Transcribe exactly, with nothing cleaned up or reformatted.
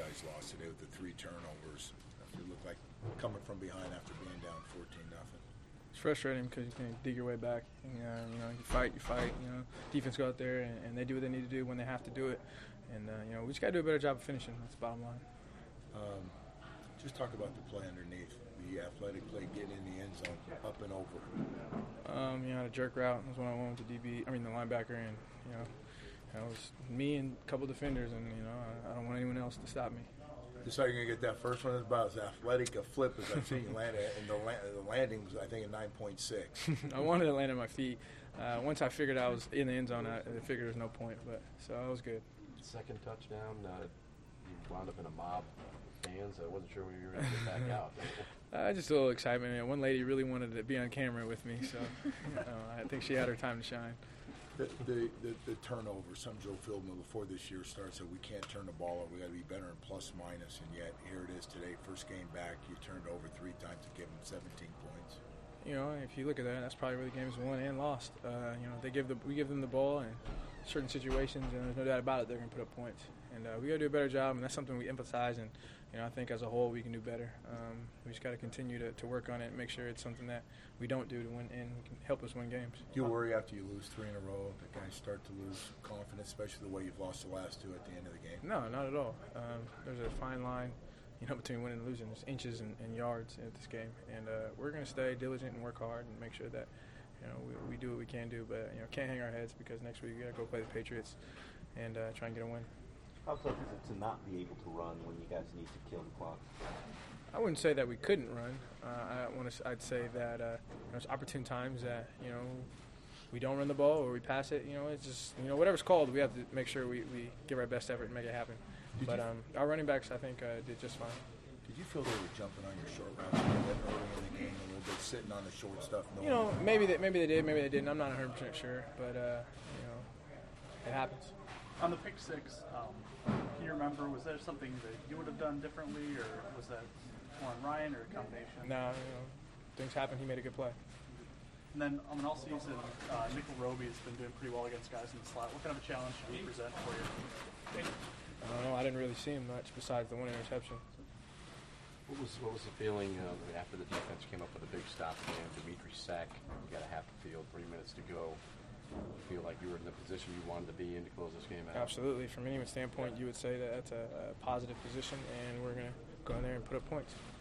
guys lost today with the three turnovers. It looked like coming from behind after being down fourteen nothing. It's frustrating because you can't dig your way back. And, uh, you know, you fight, you fight. You know, defense go out there and, and they do what they need to do when they have to do it. And uh, you know, we just got to do a better job of finishing. That's the bottom line. Um, just talk about the play underneath, the athletic play, getting in the end zone, up and over. Um, you know, the jerk route was when I went with the D B. I mean, the linebacker, and you know, it was me and a couple defenders, and you know, I, I don't want anyone else to stop me. Just how you're going to get that first one. It's about as athletic a flip as I've seen you land it. And the, la- the landing was, I think, a nine point six. I wanted to land on my feet. Uh, once I figured I was in the end zone, I, I figured there was no point. But so I was good. Second touchdown, uh, you wound up in a mob of fans. I wasn't sure when you were going to get back out. Uh, just a little excitement. You know, one lady really wanted to be on camera with me, so you know, I think she had her time to shine. The, the, the, the turnover, some Joe Philbin before this year started said we can't turn the ball over, we got to be better in plus minus, and yet here it is today, first game back, you turned over three times to give them seventeen points. You know, if you look at that, that's probably where the game's won and lost. Uh, you know, they give the we give them the ball in certain situations, and there's no doubt about it, they're going to put up points. And uh, we got to do a better job, and that's something we emphasize. And you know, I think as a whole, we can do better. Um, we just got to continue to, to work on it and make sure it's something that we don't do to win and can help us win games. Do you worry after you lose three in a row that guys start to lose confidence, especially the way you've lost the last two at the end of the game? No, not at all. Um, there's a fine line, you know, between winning and losing. There's inches and, and yards at this game, and uh, we're going to stay diligent and work hard and make sure that you know we, we do what we can do, but you know can't hang our heads because next week we got to go play the Patriots and uh, try and get a win. How tough is it to not be able to run when you guys need to kill the clock? I wouldn't say that we couldn't run. Uh, I want to. I'd say that uh, you know, there's opportune times that you know we don't run the ball or we pass it. You know, it's just you know whatever's called, we have to make sure we, we give our best effort and make it happen. Did but you, um, our running backs, I think, uh, did just fine. Did you feel they were jumping on your short routes a little bit early in the game, a little bit sitting on the short stuff? You know, maybe they, maybe they did, maybe they didn't. I'm not one hundred percent sure, but uh, you know, it happens. On the pick six, um, can you remember, was there something that you would have done differently, or was that more on Ryan or a combination? No, you know, things happen. He made a good play. And then on an all-season, uh, Nickel Roby has been doing pretty well against guys in the slot. What kind of a challenge should he present for you? I don't know. I didn't really see him much besides the one interception. What was what was the feeling uh, after the defense came up with a big stop again? Dimitri sack, you got a half the field, three minutes to go. You feel like you were in the position you wanted to be in to close this game out? Absolutely. From anyone's standpoint, you would say that that's a, a positive position, and we're going to go in there and put up points.